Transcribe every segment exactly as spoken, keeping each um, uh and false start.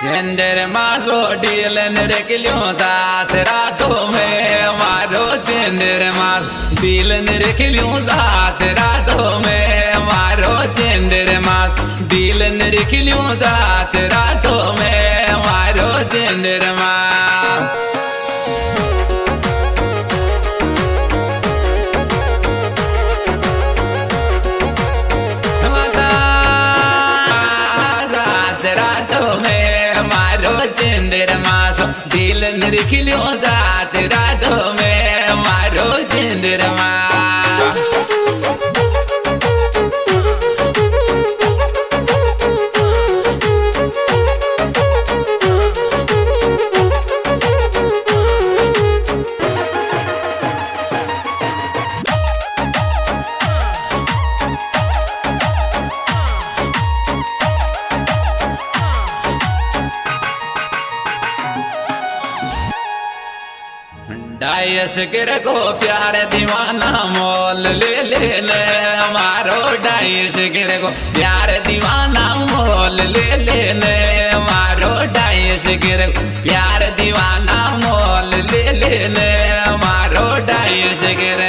चंद्रमा ढील निरखलियो दास रातों में मारो चंद्रमा ढील निरखलियो दास रातों में मारो चंद्रमा ढील निरखलियो दास रातों में मारो चंद्रमा दिल निरखलियो दात रातों में मारो चंद्रमा डायस गिर को प्यार दीवाना मोल ले लेने मारो डायस गिर को प्यार दीवाना मोल ले लेने मारो डायस गिर को प्यार दीवाना मोल ले लेने मारो डायस गिर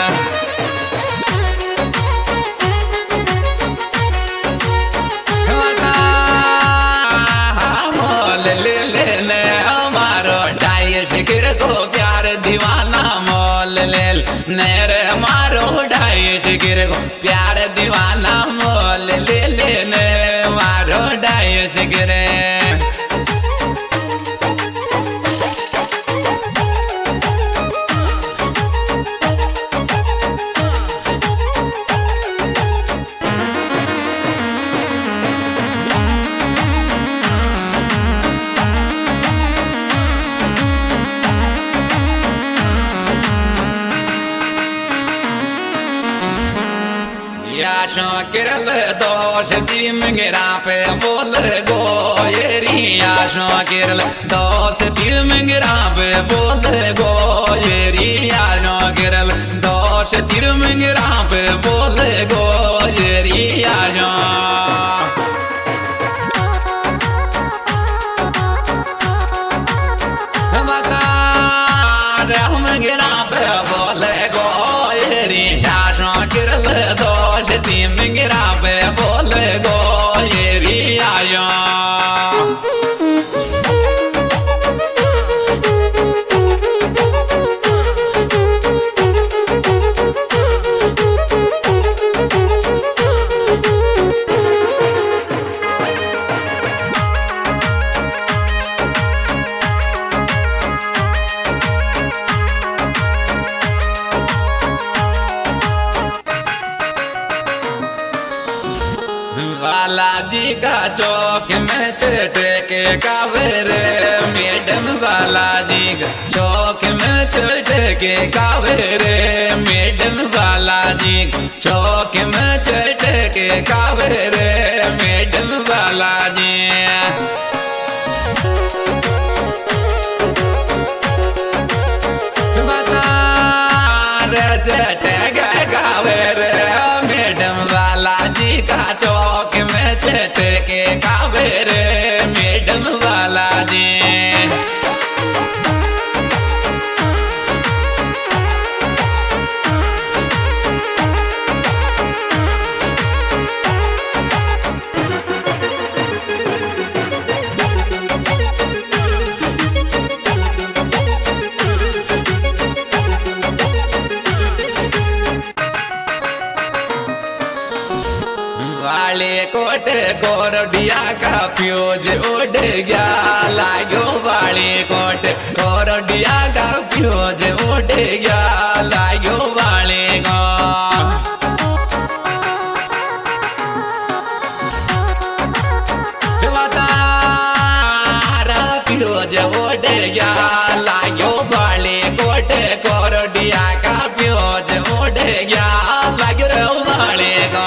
मोल ले लेने मारो डायस गिर को दीवाना मोल ले नेरे मारो डाइस गिर को प्यार दीवाना मोल ले लेने मारो डाइस गिरे याशो किरल दोष दी मंगेरा पे बोल गो येरी याशो किरल दोष दी मंगेरा पे बोल गो येरी याशो किरल दोष दी मंगेरा पे बोल गो येरी याशो बता मंगेरा पे बोल गो येरी याशो किरल दी मंगेरा पे बोल गो येरी आयो बालाजी का चौक में चटे के कावेरे मैडम बालाजी का चौक में चटे के कावेरे मैडम बालाजी चौक में चटे के कावेरे मैडम बालाजी बता चटे के कावेरे मैडम बालाजी का चौक में चटे के कावेरे मैडम बालाजी वाले कोट कोरडिया का फ्यूज उड़ गया लागो वाले कोट कोरडिया का फ्यूज उड़ गया लागो वाले को फ्यूज उड़ गया लागो वाले कोट कोरडिया का फ्यूज उड़ गया लागो वाले को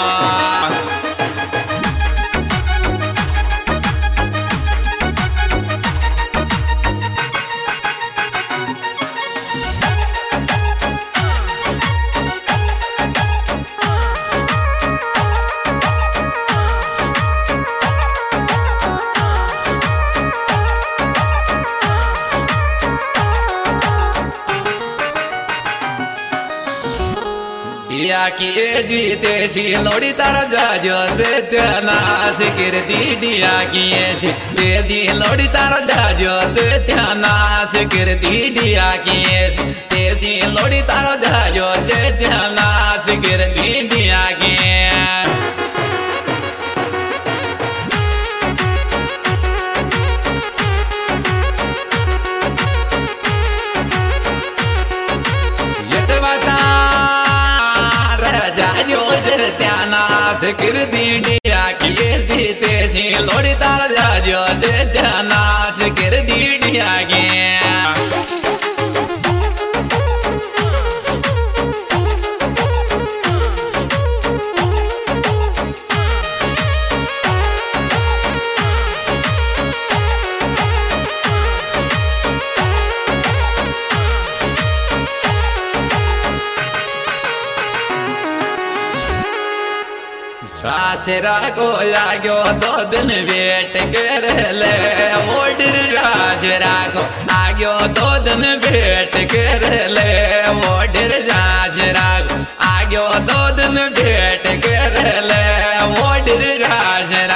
की जीते छी लोड़ी तार जाजो से त्याना सिकर दीडिया की तेजी लोड़ी तार जाजो से त्याना सिकर दीडिया की तेजी लोड़ी तार जाजो से त्याना सिकर दीडिया की सिकर दीडिया की जीते छी लोड़ी तार जाजो से त्याना सिकर दीडिया की सासरा को लागो दो दिन वेट कर ले ओडर राजरा को आगो दो दिन वेट कर ले ओडर राजरा को आगो दो दिन वेट कर ले ओडर राजरा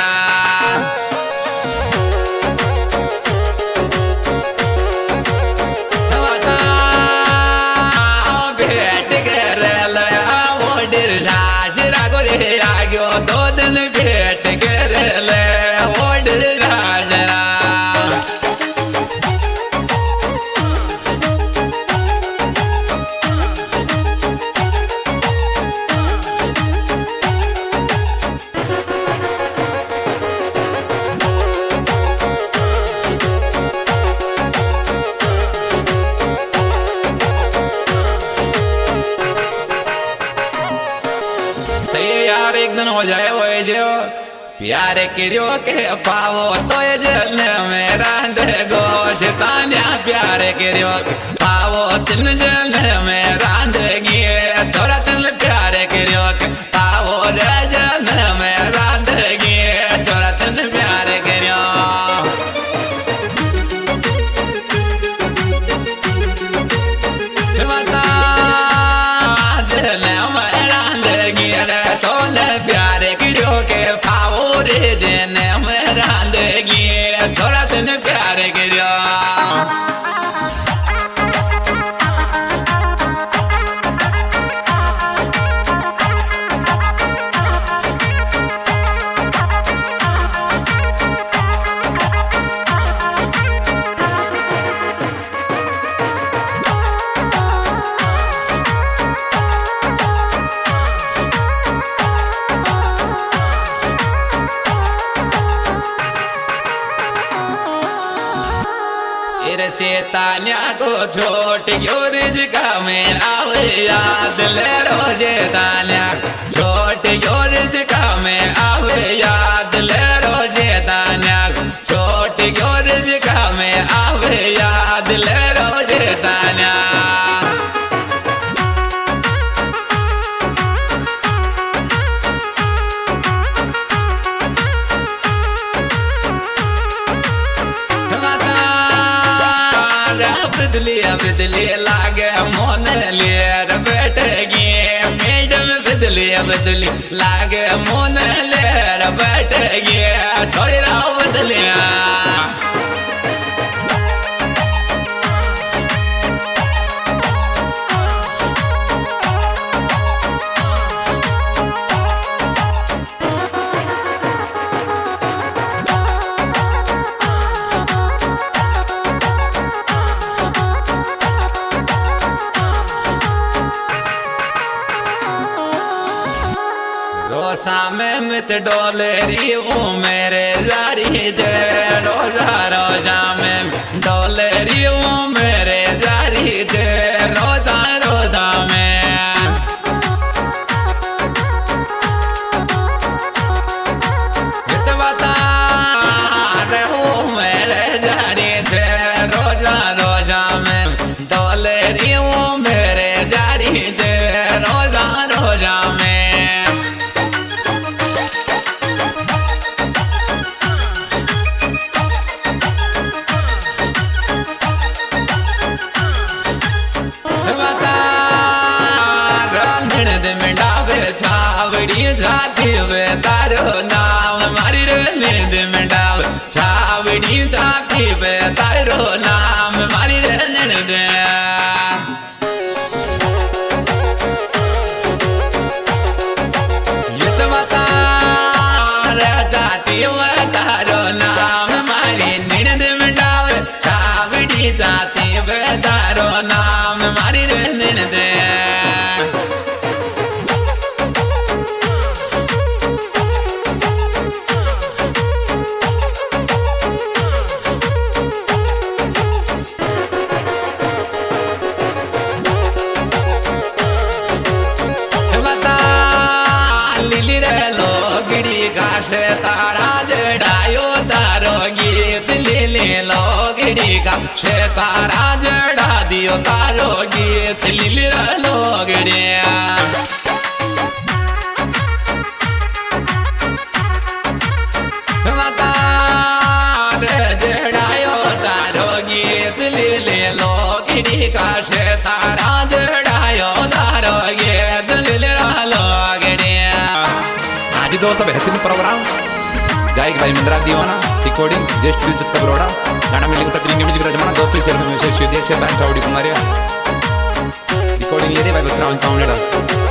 दो दिन भेंट कर ले ओडर राजरा यार एक दिन हो जाए वो जो प्यार करियो के पावो तो जल में रांध गोशतान्या प्यार करियो पावो तिन जल में रांध गिए थोड़ा तिन प्यार करियो पावो जल में रांध गिए थोड़ा तिन प्यार करियो थोड़ा दिन प्यार करियो से तान्या को छोट योरिज का में आवे याद ले रोजे तान्या छोट योरिज का में आवे याद ले रोजे तान्या छोट योरिज का में आवे याद ले रोजे तान्या बिदली बिदली लागे मोन लेर बैठगी मैडम बिदली बिदली लागे मोन लेर बैठगी थोड़ी राव बदलिया सामे मित डोलेरी वो मेरे जारी जे रोजा रोजा में डोलेरी वो मेरे जारी जे रोजा रोजा में बता रहो मेरे जारी जे रोजा रोजा में डोलेरी वो मेरे जारी जे रोजा रोजा में निर्द मिटाव छावड़ी जाती पे तारो नाम मारी रे निर्द ये तो बता रे जाती पे तारो नाम मारी निर्द मिटाव छावड़ी जाती पे तारो नाम मारी रे निर्द तारा जड़ायो तारो गीत लीले लोगड़ी का शे तारा जड़ा दियो तारो गीत लीले लोगड़िया जड़ायो तारो गीत लीले लोगड़ी का शे तारा जड़ायो तारो गीत लीले लोगड़िया आज दोस्तों बेहतरीन प्रोग्राम गायक भाई मंदरा दीवाना रिकॉर्डिंग जस्ट दिलचस्प बरोड़ा गाना मिलने का तरीके म्यूजिक रजमाना दोस्तों इसे विशेष विदेश से बैंड चाउडी कुमारिया रिकॉर्डिंग ये रे भाई बसरा उनका उन्हें